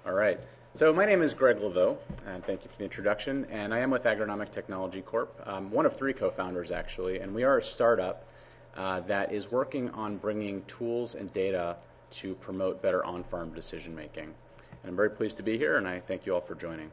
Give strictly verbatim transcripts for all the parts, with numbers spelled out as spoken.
All right. So my name is Greg Laveau, and thank you for the introduction. And I am with Agronomic Technology Corp, um, one of three co-founders actually, and we are a startup uh, that is working on bringing tools and data to promote better on-farm decision making. And I'm very pleased to be here, and I thank you all for joining.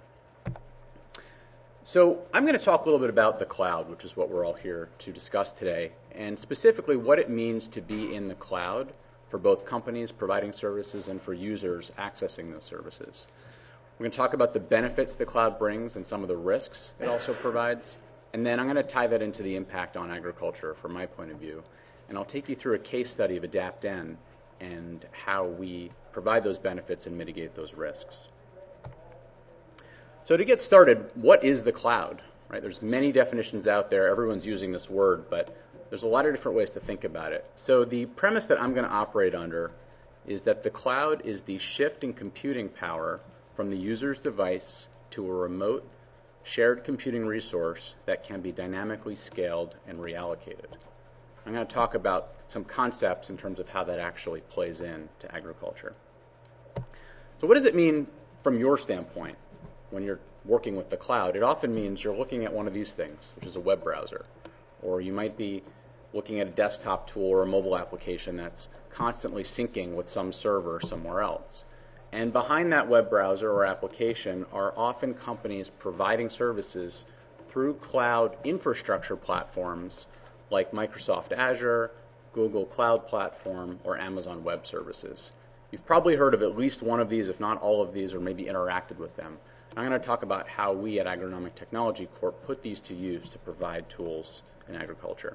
So I'm going to talk a little bit about the cloud, which is what we're all here to discuss today, and specifically what it means to be in the cloud for both companies providing services and for users accessing those services. We're going to talk about the benefits the cloud brings and some of the risks it also provides, and then I'm going to tie that into the impact on agriculture from my point of view, and I'll take you through a case study of AdaptN and how we provide those benefits and mitigate those risks. So to get started, what is the cloud? Right? There's many definitions out there. Everyone's using this word, but there's a lot of different ways to think about it. So the premise that I'm going to operate under is that the cloud is the shift in computing power from the user's device to a remote, shared computing resource that can be dynamically scaled and reallocated. I'm going to talk about some concepts in terms of how that actually plays in to agriculture. So what does it mean from your standpoint when you're working with the cloud? It often means you're looking at one of these things, which is a web browser, or you might be looking at a desktop tool or a mobile application that's constantly syncing with some server somewhere else. And behind that web browser or application are often companies providing services through cloud infrastructure platforms like Microsoft Azure, Google Cloud Platform, or Amazon Web Services. You've probably heard of at least one of these, if not all of these, or maybe interacted with them. I'm going to talk about how we at Agronomic Technology Corp put these to use to provide tools in agriculture.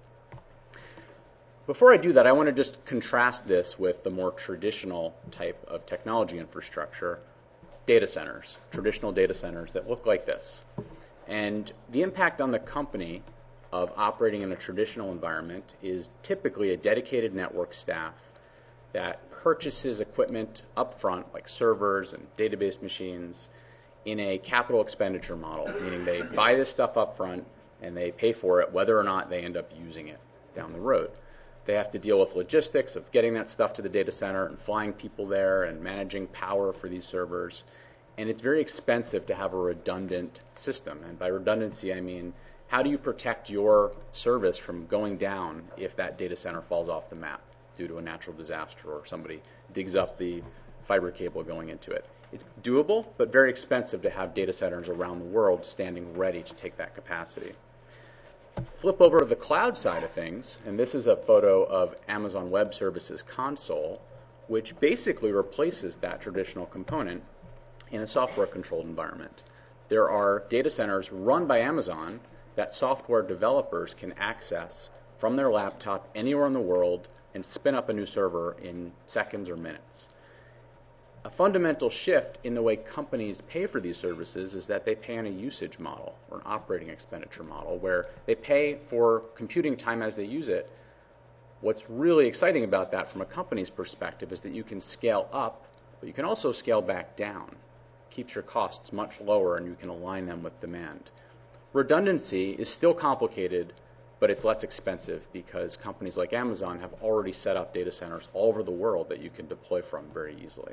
Before I do that, I want to just contrast this with the more traditional type of technology infrastructure, data centers, traditional data centers that look like this. And the impact on the company of operating in a traditional environment is typically a dedicated network staff that purchases equipment upfront, like servers and database machines, in a capital expenditure model, meaning they buy this stuff upfront and they pay for it whether or not they end up using it down the road. They have to deal with logistics of getting that stuff to the data center and flying people there and managing power for these servers. And it's very expensive to have a redundant system. And by redundancy, I mean, how do you protect your service from going down if that data center falls off the map due to a natural disaster or somebody digs up the fiber cable going into it? It's doable, but very expensive to have data centers around the world standing ready to take that capacity. Flip over to the cloud side of things, and this is a photo of Amazon Web Services console, which basically replaces that traditional component in a software-controlled environment. There are data centers run by Amazon that software developers can access from their laptop anywhere in the world and spin up a new server in seconds or minutes. A fundamental shift in the way companies pay for these services is that they pay on a usage model or an operating expenditure model where they pay for computing time as they use it. What's really exciting about that from a company's perspective is that you can scale up, but you can also scale back down. Keeps your costs much lower and you can align them with demand. Redundancy is still complicated, but it's less expensive because companies like Amazon have already set up data centers all over the world that you can deploy from very easily.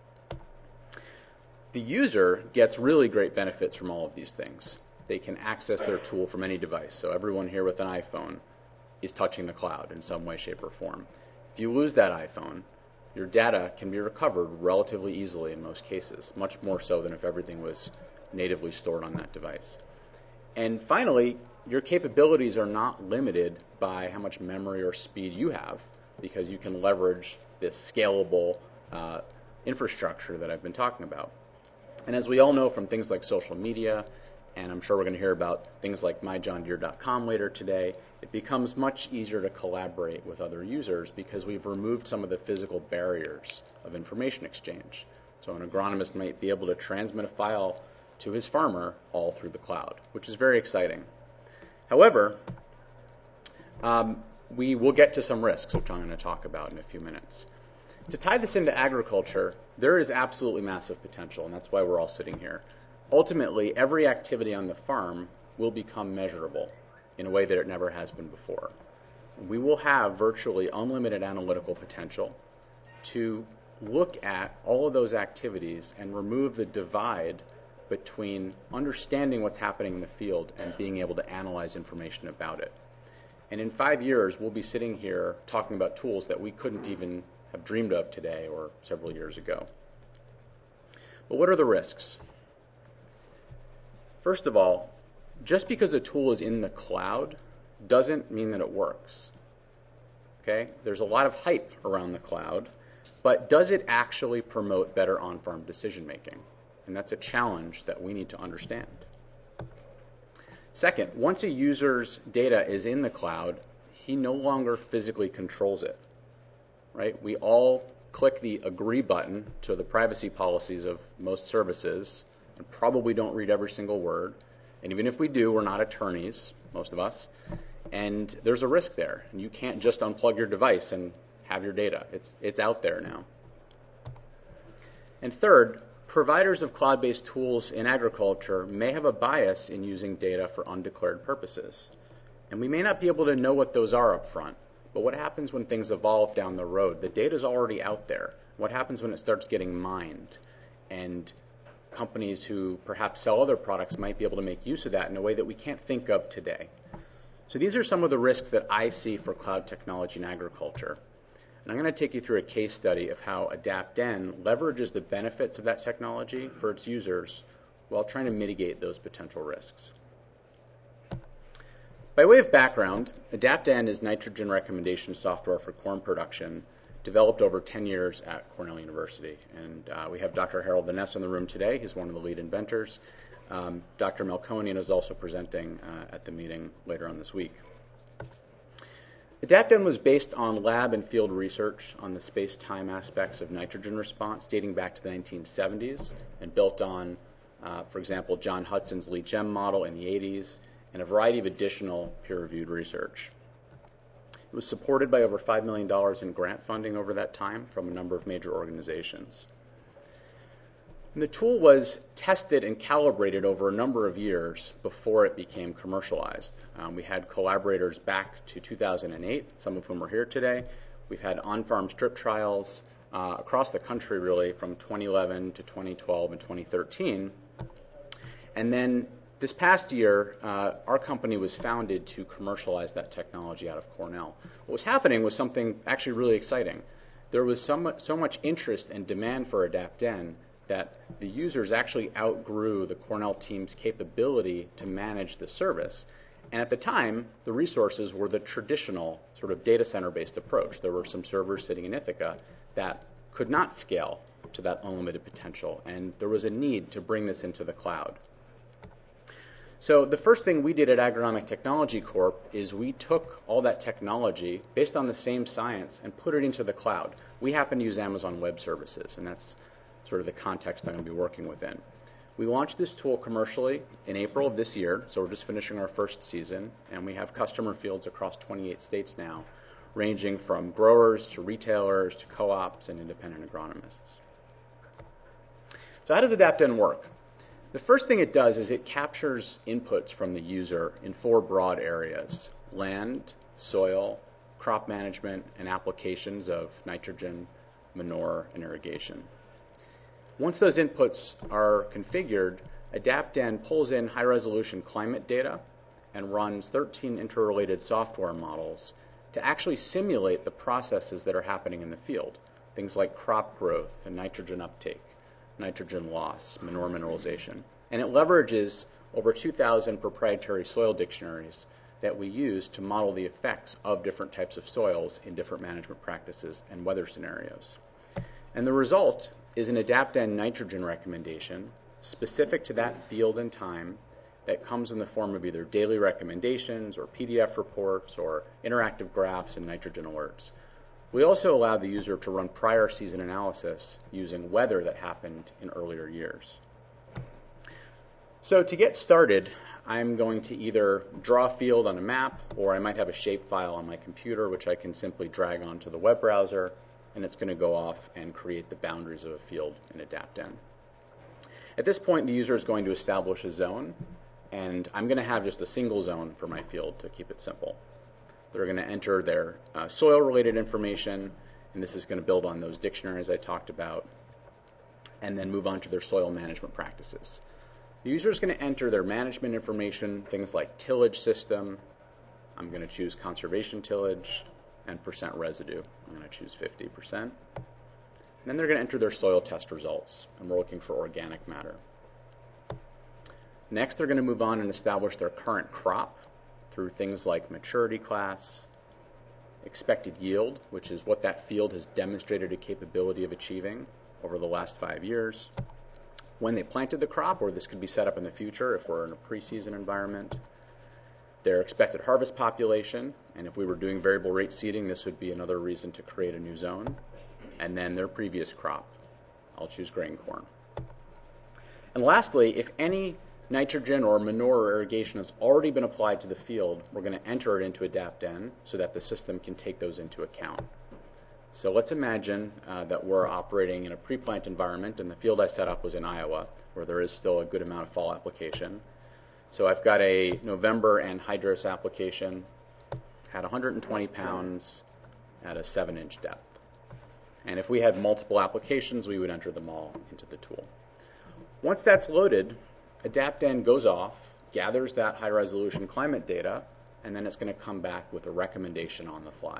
The user gets really great benefits from all of these things. They can access their tool from any device. So everyone here with an iPhone is touching the cloud in some way, shape, or form. If you lose that iPhone, your data can be recovered relatively easily in most cases, much more so than if everything was natively stored on that device. And finally, your capabilities are not limited by how much memory or speed you have because you can leverage this scalable uh, infrastructure that I've been talking about. And as we all know from things like social media, and I'm sure we're going to hear about things like my john deere dot com later today, it becomes much easier to collaborate with other users because we've removed some of the physical barriers of information exchange. So an agronomist might be able to transmit a file to his farmer all through the cloud, which is very exciting. However, um, we will get to some risks, which I'm going to talk about in a few minutes. To tie this into agriculture, there is absolutely massive potential, and that's why we're all sitting here. Ultimately, every activity on the farm will become measurable in a way that it never has been before. We will have virtually unlimited analytical potential to look at all of those activities and remove the divide between understanding what's happening in the field and being able to analyze information about it. And in five years, we'll be sitting here talking about tools that we couldn't even have dreamed of today or several years ago. But what are the risks? First of all, just because a tool is in the cloud doesn't mean that it works. Okay? There's a lot of hype around the cloud, but does it actually promote better on-farm decision making? And that's a challenge that we need to understand. Second, once a user's data is in the cloud, he no longer physically controls it. Right? We all click the agree button to the privacy policies of most services and probably don't read every single word. And even if we do, we're not attorneys, most of us. And there's a risk there. And you can't just unplug your device and have your data. It's, it's out there now. And third, providers of cloud-based tools in agriculture may have a bias in using data for undeclared purposes. And we may not be able to know what those are up front. But what happens when things evolve down the road? The data is already out there. What happens when it starts getting mined? And companies who perhaps sell other products might be able to make use of that in a way that we can't think of today. So these are some of the risks that I see for cloud technology in agriculture. And I'm going to take you through a case study of how AdaptN leverages the benefits of that technology for its users while trying to mitigate those potential risks. By way of background, AdaptN is nitrogen recommendation software for corn production developed over ten years at Cornell University. And uh, we have Doctor Harold Van Ness in the room today. He's one of the lead inventors. Um, Doctor Melkonian is also presenting uh, at the meeting later on this week. AdaptN was based on lab and field research on the space-time aspects of nitrogen response dating back to the nineteen seventies and built on, uh, for example, John Hudson's LeachM model in the eighties and a variety of additional peer-reviewed research. It was supported by over five million dollars in grant funding over that time from a number of major organizations. And the tool was tested and calibrated over a number of years before it became commercialized. Um, we had collaborators back to two thousand eight, some of whom are here today. We've had on-farm strip trials uh, across the country, really, from twenty eleven to twenty twelve and twenty thirteen. And then this past year, uh, our company was founded to commercialize that technology out of Cornell. What was happening was something actually really exciting. There was so much, so much interest and demand for AdaptN that the users actually outgrew the Cornell team's capability to manage the service. And at the time, the resources were the traditional sort of data center-based approach. There were some servers sitting in Ithaca that could not scale to that unlimited potential, and there was a need to bring this into the cloud. So the first thing we did at Agronomic Technology Corp is we took all that technology based on the same science and put it into the cloud. We happen to use Amazon Web Services, and that's sort of the context I'm going to be working within. We launched this tool commercially in April of this year, so we're just finishing our first season, and we have customer fields across twenty-eight states now, ranging from growers to retailers to co-ops and independent agronomists. So how does AdaptN work? The first thing it does is it captures inputs from the user in four broad areas: land, soil, crop management, and applications of nitrogen, manure, and irrigation. Once those inputs are configured, AdaptN pulls in high-resolution climate data and runs thirteen interrelated software models to actually simulate the processes that are happening in the field, things like crop growth and nitrogen uptake, nitrogen loss, manure mineralization. And it leverages over two thousand proprietary soil dictionaries that we use to model the effects of different types of soils in different management practices and weather scenarios. And the result is an AdaptN nitrogen recommendation specific to that field and time that comes in the form of either daily recommendations or P D F reports or interactive graphs and nitrogen alerts. We also allow the user to run prior season analysis using weather that happened in earlier years. So to get started, I'm going to either draw a field on a map, or I might have a shapefile on my computer which I can simply drag onto the web browser, and it's going to go off and create the boundaries of a field in AdaptN. At this point, the user is going to establish a zone, and I'm going to have just a single zone for my field to keep it simple. They're going to enter their uh, soil-related information, and this is going to build on those dictionaries I talked about, and then move on to their soil management practices. The user is going to enter their management information, things like tillage system. I'm going to choose conservation tillage, and percent residue. I'm going to choose fifty percent. And then they're going to enter their soil test results, and we're looking for organic matter. Next, they're going to move on and establish their current crop through things like maturity class, expected yield, which is what that field has demonstrated a capability of achieving over the last five years, when they planted the crop, or this could be set up in the future if we're in a preseason environment, their expected harvest population, and if we were doing variable rate seeding, this would be another reason to create a new zone, and then their previous crop. I'll choose grain corn. And lastly, if any nitrogen or manure or irrigation has already been applied to the field, we're going to enter it into AdaptN so that the system can take those into account. So let's imagine uh, that we're operating in a pre-plant environment, and the field I set up was in Iowa, where there is still a good amount of fall application. So I've got a November anhydrous application, had one hundred twenty pounds at a seven inch depth. And if we had multiple applications, we would enter them all into the tool. Once that's loaded, AdaptN goes off, gathers that high-resolution climate data, and then it's going to come back with a recommendation on the fly.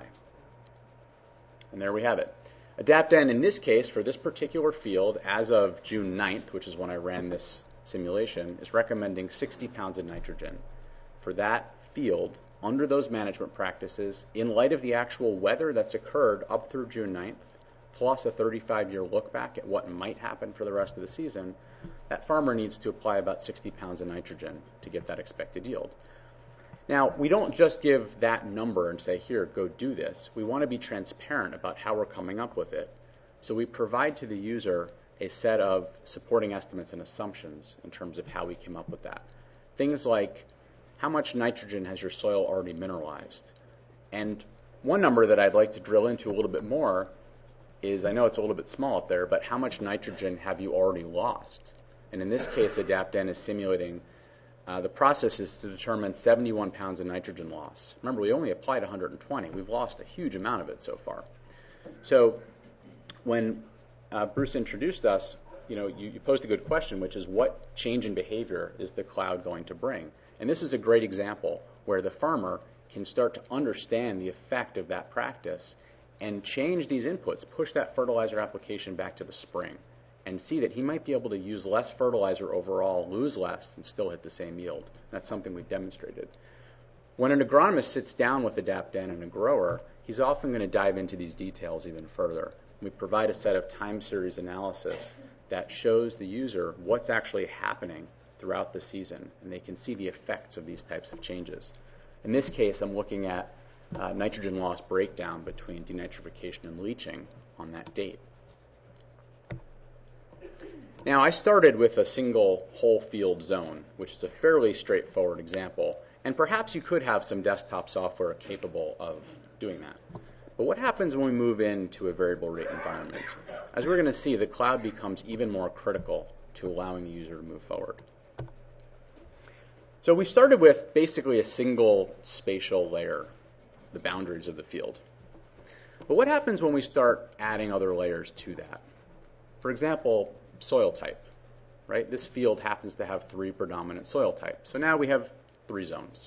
And there we have it. AdaptN, in this case, for this particular field, as of June ninth, which is when I ran this simulation, is recommending sixty pounds of nitrogen for that field under those management practices in light of the actual weather that's occurred up through June ninth, plus a thirty-five year look back at what might happen for the rest of the season. That farmer needs to apply about sixty pounds of nitrogen to get that expected yield. Now, we don't just give that number and say, here, go do this. We want to be transparent about how we're coming up with it. So we provide to the user a set of supporting estimates and assumptions in terms of how we came up with that. Things like, how much nitrogen has your soil already mineralized? And one number that I'd like to drill into a little bit more is, I know it's a little bit small up there, but how much nitrogen have you already lost? And in this case, AdaptN is simulating uh, the process is to determine seventy-one pounds of nitrogen loss. Remember, we only applied one hundred twenty. We've lost a huge amount of it so far. So when uh, Bruce introduced us, you know, you, you posed a good question, which is what change in behavior is the cloud going to bring? And this is a great example where the farmer can start to understand the effect of that practice and change these inputs, push that fertilizer application back to the spring, and see that he might be able to use less fertilizer overall, lose less, and still hit the same yield. That's something we've demonstrated. When an agronomist sits down with AdaptN and a grower, he's often going to dive into these details even further. We provide a set of time series analysis that shows the user what's actually happening throughout the season, and they can see the effects of these types of changes. In this case, I'm looking at Uh, nitrogen loss breakdown between denitrification and leaching on that date. Now, I started with a single whole field zone, which is a fairly straightforward example, and perhaps you could have some desktop software capable of doing that. But what happens when we move into a variable rate environment? As we're going to see, the cloud becomes even more critical to allowing the user to move forward. So we started with basically a single spatial layer, the boundaries of the field. But what happens when we start adding other layers to that? For example, soil type, right? This field happens to have three predominant soil types. So now we have three zones.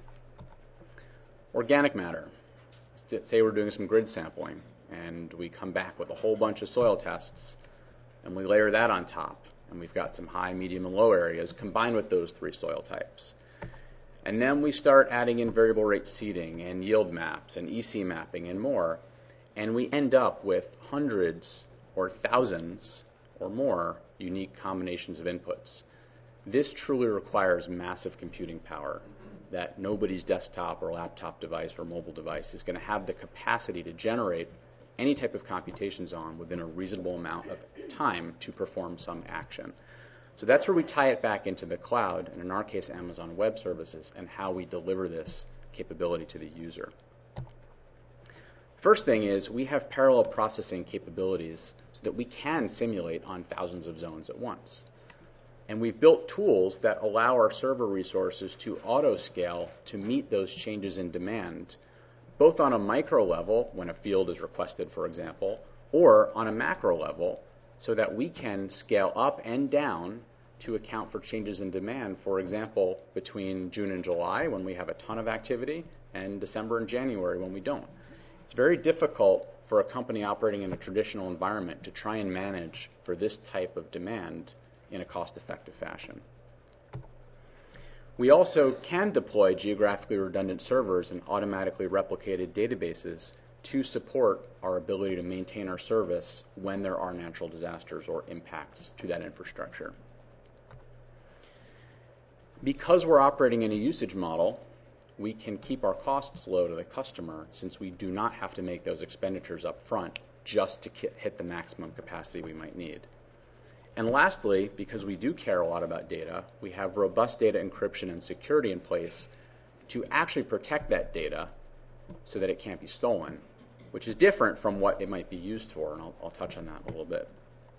Organic matter. Say we're doing some grid sampling, and we come back with a whole bunch of soil tests, and we layer that on top, and we've got some high, medium, and low areas combined with those three soil types. And then we start adding in variable rate seeding and yield maps and E C mapping and more, and we end up with hundreds or thousands or more unique combinations of inputs. This truly requires massive computing power that nobody's desktop or laptop device or mobile device is going to have the capacity to generate any type of computations on within a reasonable amount of time to perform some action. So that's where we tie it back into the cloud, and in our case, Amazon Web Services, and how we deliver this capability to the user. First thing is we have parallel processing capabilities so that we can simulate on thousands of zones at once. And we've built tools that allow our server resources to auto-scale to meet those changes in demand, both on a micro level, when a field is requested, for example, or on a macro level, so that we can scale up and down to account for changes in demand, for example, between June and July, when we have a ton of activity, and December and January, when we don't. It's very difficult for a company operating in a traditional environment to try and manage for this type of demand in a cost-effective fashion. We also can deploy geographically redundant servers and automatically replicated databases to support our ability to maintain our service when there are natural disasters or impacts to that infrastructure. Because we're operating in a usage model, we can keep our costs low to the customer, since we do not have to make those expenditures up front just to hit the maximum capacity we might need. And lastly, because we do care a lot about data, we have robust data encryption and security in place to actually protect that data so that it can't be stolen, which is different from what it might be used for, and I'll, I'll touch on that a little bit.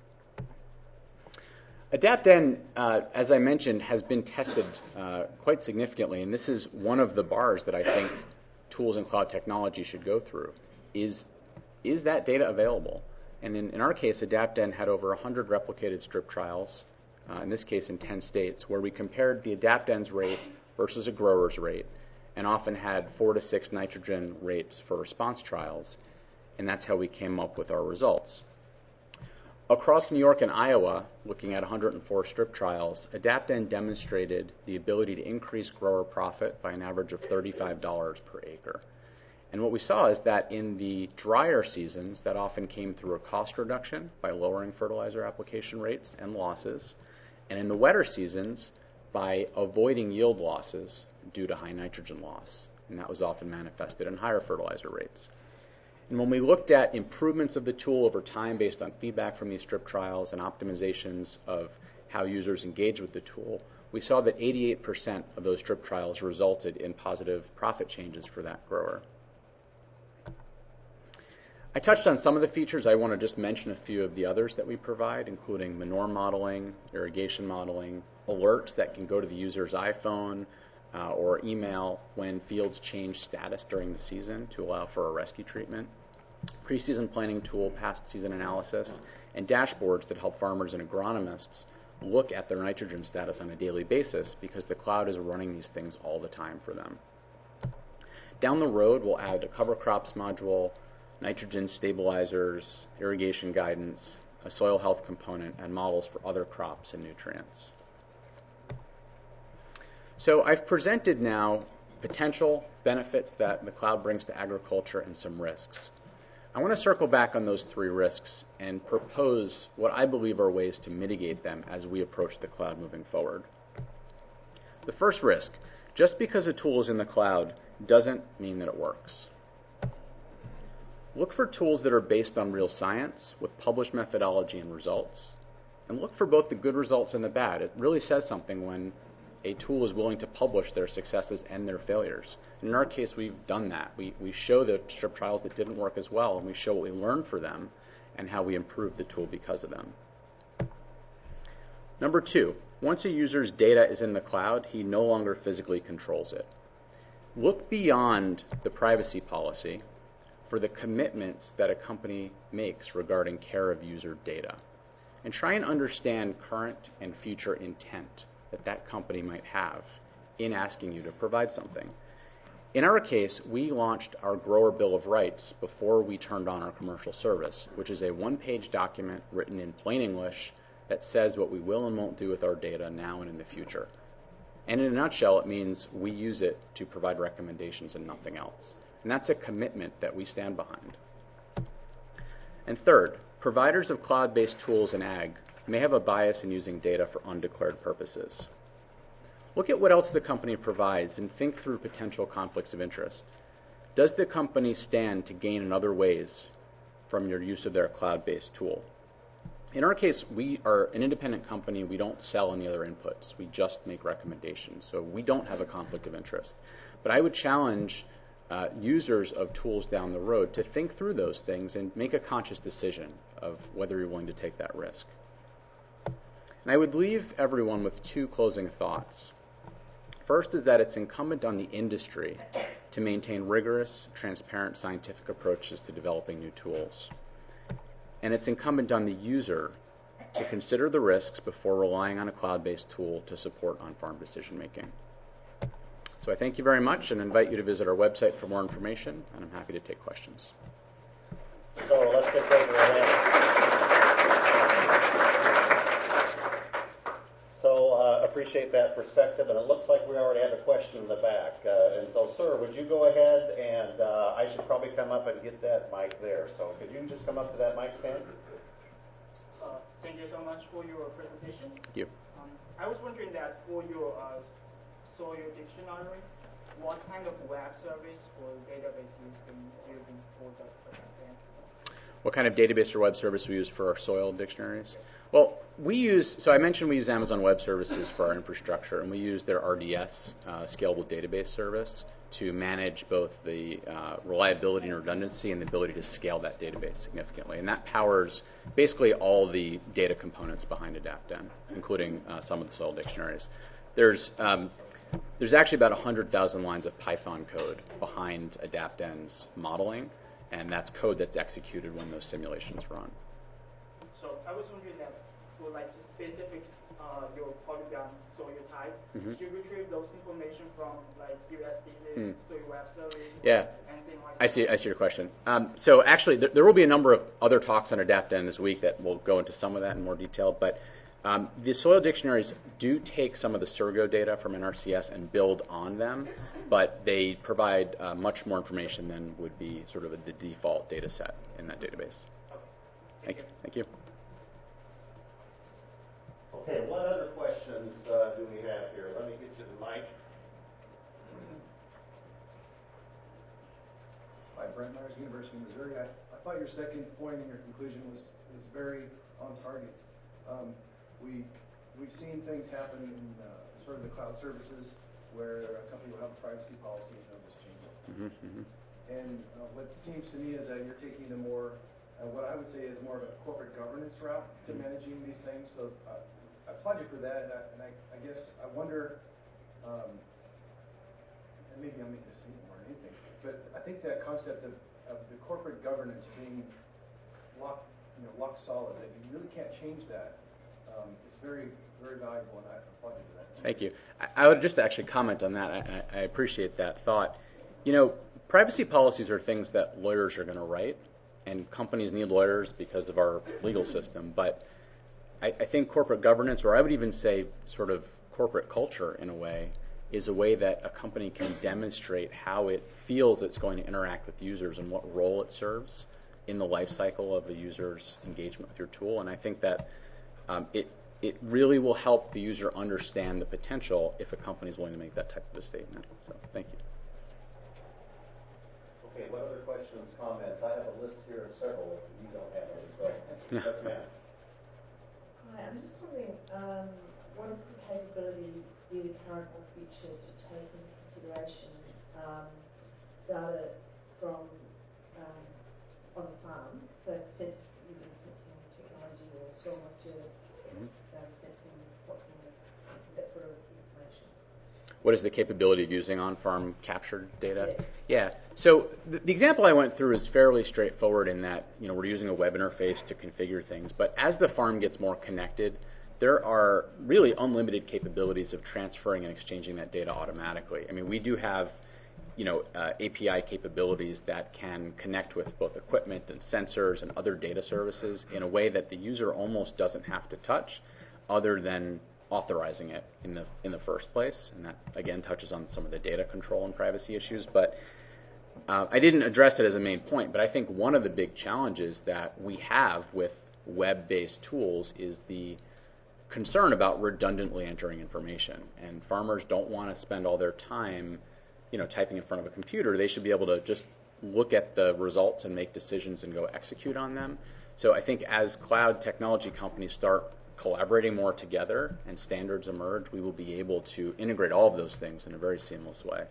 AdaptN, uh, as I mentioned, has been tested uh, quite significantly, and this is one of the bars that I think tools and cloud technology should go through. Is, is that data available? And in, in our case, AdaptN had over one hundred replicated strip trials, uh, in this case in ten states, where we compared the AdaptN's rate versus a grower's rate, and often had four to six nitrogen rates for response trials, and that's how we came up with our results. Across New York and Iowa, looking at one hundred four strip trials, AdaptN demonstrated the ability to increase grower profit by an average of thirty-five dollars per acre. And what we saw is that in the drier seasons, that often came through a cost reduction by lowering fertilizer application rates and losses, and in the wetter seasons, by avoiding yield losses due to high nitrogen loss, and that was often manifested in higher fertilizer rates. And when we looked at improvements of the tool over time based on feedback from these strip trials and optimizations of how users engage with the tool, we saw that eighty-eight percent of those strip trials resulted in positive profit changes for that grower. I touched on some of the features. I want to just mention a few of the others that we provide, including manure modeling, irrigation modeling, alerts that can go to the user's iPhone uh, or email when fields change status during the season to allow for a rescue treatment, preseason planning tool, past season analysis, and dashboards that help farmers and agronomists look at their nitrogen status on a daily basis, because the cloud is running these things all the time for them. Down the road, we'll add a cover crops module, nitrogen stabilizers, irrigation guidance, a soil health component, and models for other crops and nutrients. So I've presented now potential benefits that the cloud brings to agriculture and some risks. I want to circle back on those three risks and propose what I believe are ways to mitigate them as we approach the cloud moving forward. The first risk, just because a tool is in the cloud doesn't mean that it works. Look for tools that are based on real science with published methodology and results, and look for both the good results and the bad. It really says something when a tool is willing to publish their successes and their failures. In our case, we've done that. We, we show the strip trials that didn't work as well, and we show what we learned for them and how we improved the tool because of them. Number two, once a user's data is in the cloud, he no longer physically controls it. Look beyond the privacy policy for the commitments that a company makes regarding care of user data, and try and understand current and future intent that that company might have in asking you to provide something. In our case, we launched our Grower Bill of Rights before we turned on our commercial service, which is a one-page document written in plain English that says what we will and won't do with our data now and in the future. And in a nutshell, it means we use it to provide recommendations and nothing else. And that's a commitment that we stand behind. And third, providers of cloud-based tools in ag may have a bias in using data for undeclared purposes. Look at what else the company provides and think through potential conflicts of interest. Does the company stand to gain in other ways from your use of their cloud-based tool? In our case, we are an independent company. We don't sell any other inputs. We just make recommendations. So we don't have a conflict of interest. But I would challenge uh, users of tools down the road to think through those things and make a conscious decision of whether you're willing to take that risk. And I would leave everyone with two closing thoughts. First is that it's incumbent on the industry to maintain rigorous, transparent scientific approaches to developing new tools. And it's incumbent on the user to consider the risks before relying on a cloud-based tool to support on-farm decision-making. So I thank you very much and invite you to visit our website for more information, and I'm happy to take questions. So let's get over that. So uh, appreciate that perspective, and it looks like we already have a question in the back. Uh, and so, sir, would you go ahead and uh, I should probably come up and get that mic there. So could you just come up to that mic stand? Uh, thank you so much for your presentation. Thank you. Um, I was wondering that for your uh, soil dictionary, what kind of web service or database you've been using for the backend? What kind of database or web service we use for our soil dictionaries? Well, we use, so I mentioned we use Amazon Web Services for our infrastructure, and we use their R D S, uh, Scalable Database Service, to manage both the uh, reliability and redundancy and the ability to scale that database significantly. And that powers basically all the data components behind AdaptN, including uh, some of the soil dictionaries. There's um, there's actually about one hundred thousand lines of Python code behind AdaptN's modeling, and that's code that's executed when those simulations run. So I was wondering that for like specific uh, your polygon soil type, Mm-hmm. do you retrieve those information from like U S D C, Mm. soil web service, Yeah. anything like I that? see. I see your question. Um, so actually, th- there will be a number of other talks on AdaptN this week that will go into some of that in more detail. But um, the soil dictionaries do take some of the Surgo data from N R C S and build on them, but they provide uh, much more information than would be sort of a, the default data set in that database. Okay. Thank you. Thank you. Okay, what other questions uh, do we have here? Let me get you the mic. Hi, Brent Myers, University of Missouri. I, I thought your second point in your conclusion was, was very on target. Um, we, we've seen things happen in uh, sort of the cloud services where a company will have a privacy policy and they'll just change it. Mm-hmm, mm-hmm. And uh, what seems to me is that you're taking a more, uh, what I would say is more of a corporate governance route to managing these things. So uh, I applaud you for that, and I, and I, I guess I wonder, um, and maybe I'm making a statement more than anything, but I think that concept of, of the corporate governance being lock, you know, lock solid, that you really can't change that, um, it's very, very valuable, and I applaud you for that. Thank you. I, I would just actually comment on that. I, I appreciate that thought. You know, privacy policies are things that lawyers are going to write, and companies need lawyers because of our legal system, but I, I think corporate governance, or I would even say sort of corporate culture in a way, is a way that a company can demonstrate how it feels it's going to interact with users and what role it serves in the life cycle of a user's engagement with your tool. And I think that um, it it really will help the user understand the potential if a company is willing to make that type of a statement. So thank you. Okay, what other questions, comments? I have a list here of several if you don't have any, so that's Matt. Hi, I'm just wondering, um, what is the capability, either current or future, to take into consideration um, data from um, on the farm, so sense, using sensing technology or soil moisture, Mm-hmm. um, sensing what's in the, that sort of information? What is the capability of using on-farm captured data? Yeah. Yeah. So the, the example I went through is fairly straightforward in that, you know, we're using a web interface to configure things. But as the farm gets more connected, there are really unlimited capabilities of transferring and exchanging that data automatically. I mean, we do have, you know, uh, A P I capabilities that can connect with both equipment and sensors and other data services in a way that the user almost doesn't have to touch, other than authorizing it in the in the first place, and that again touches on some of the data control and privacy issues. But uh, I didn't address it as a main point, but I think one of the big challenges that we have with web-based tools is the concern about redundantly entering information, and farmers don't want to spend all their time, you know, typing in front of a computer. They should be able to just look at the results and make decisions and go execute on them. So I think as cloud technology companies start collaborating more together and standards emerge, we will be able to integrate all of those things in a very seamless way.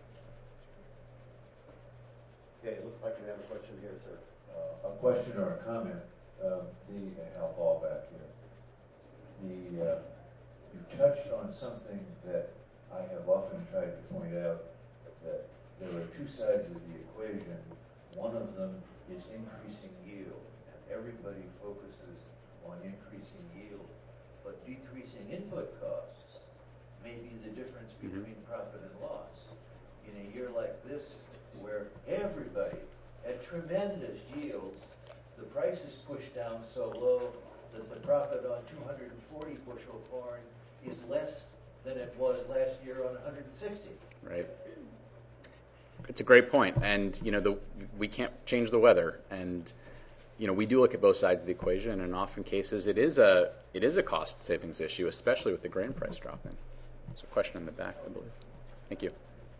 Okay, it looks like we have a question here, sir. Uh, a question or a comment. Um, the I'll fall back here. The uh, you touched on something that I have often tried to point out, that there are two sides of the equation. One of them is increasing yield, and everybody focuses on increasing yield, but decreasing input costs may be the difference between profit and loss. In a year like this, where everybody at tremendous yields, the price is pushed down so low that the profit on two hundred forty bushel corn is less than it was last year on one hundred sixty. Right. It's a great point, and you know the we can't change the weather, and you know we do look at both sides of the equation, and in often cases it is a it is a cost savings issue, especially with the grain price dropping. There's a question in the back, I believe. Thank you.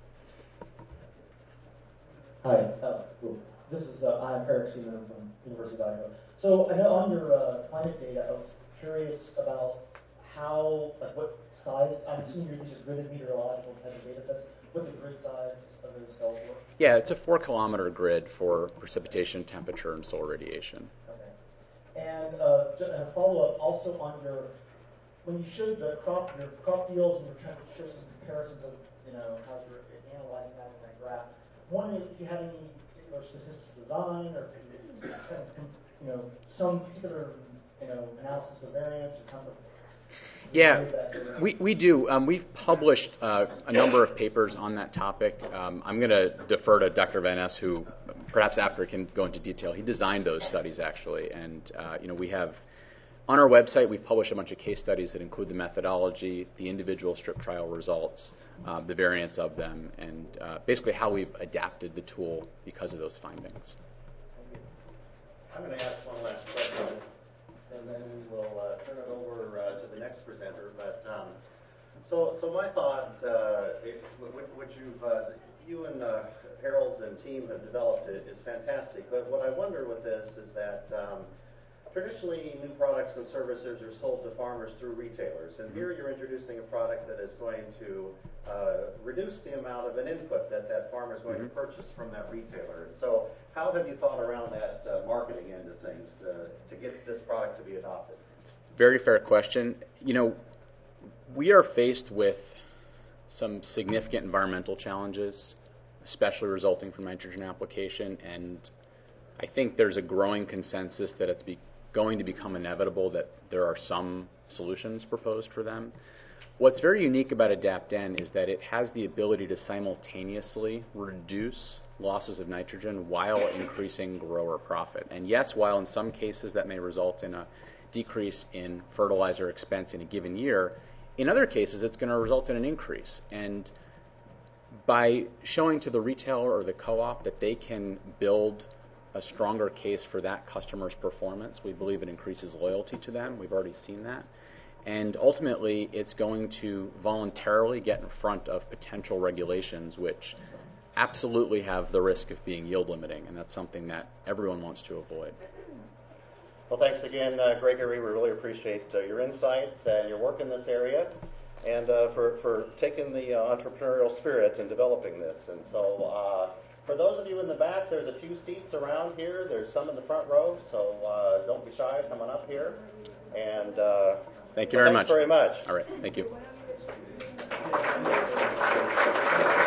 Hi, uh, this is uh, I'm Eric Seaman from University of Idaho. So I know on your uh, climate data, I was curious about how, like what size, I'm assuming you're using grid and meteorological type of data sets, what the grid size of those cells were? Yeah, it's a four kilometer grid for precipitation, temperature, and solar radiation. Okay. And uh, just a follow-up also on your, when you showed the crop, your crop yields and you're trying to show some comparisons of, you know, how you're analyzing that in that graph. I'm wondering if you had any particular statistical design or kind of, you know, some particular, you know, analysis of variance or kind of. Yeah, we, we do. Um, we've published uh, a number of papers on that topic. Um, I'm going to defer to Doctor Van Ness, who perhaps after can go into detail. He designed those studies actually, and uh, you know we have on our website we've published a bunch of case studies that include the methodology, the individual strip trial results, um, the variance of them, and uh, basically how we've adapted the tool because of those findings. I'm going to ask one last question, and then we will uh, turn it over uh, to the next presenter. But um, so, so my thought, uh, it, which you've, uh, you and uh, Harold and team have developed, it is fantastic. But what I wonder with this is that um, traditionally new products and services are sold to farmers through retailers, and here you're introducing a product that is going to uh, reduce the amount of an input that that farmer is going mm-hmm. to purchase from that retailer. So how have you thought around that uh, marketing end of things to, to get this product to be adopted? Very fair question. You know, we are faced with some significant environmental challenges, especially resulting from nitrogen application, and I think there's a growing consensus that it's be, going to become inevitable that there are some solutions proposed for them. What's very unique about AdaptN is that it has the ability to simultaneously reduce losses of nitrogen while increasing grower profit. And yes, while in some cases that may result in a decrease in fertilizer expense in a given year, in other cases it's going to result in an increase. And by showing to the retailer or the co-op that they can build a stronger case for that customer's performance, we believe it increases loyalty to them. We've already seen that. And ultimately, it's going to voluntarily get in front of potential regulations which absolutely have the risk of being yield limiting, and that's something that everyone wants to avoid. Well, thanks again, uh, Gregory. We really appreciate uh, your insight and your work in this area, and uh, for, for taking the uh, entrepreneurial spirit and developing this. And so uh, for those of you in the back, there's a few seats around here. There's some in the front row, so uh, don't be shy coming up here. And uh, Thank you well, very thanks much. very much. All right. Thank you.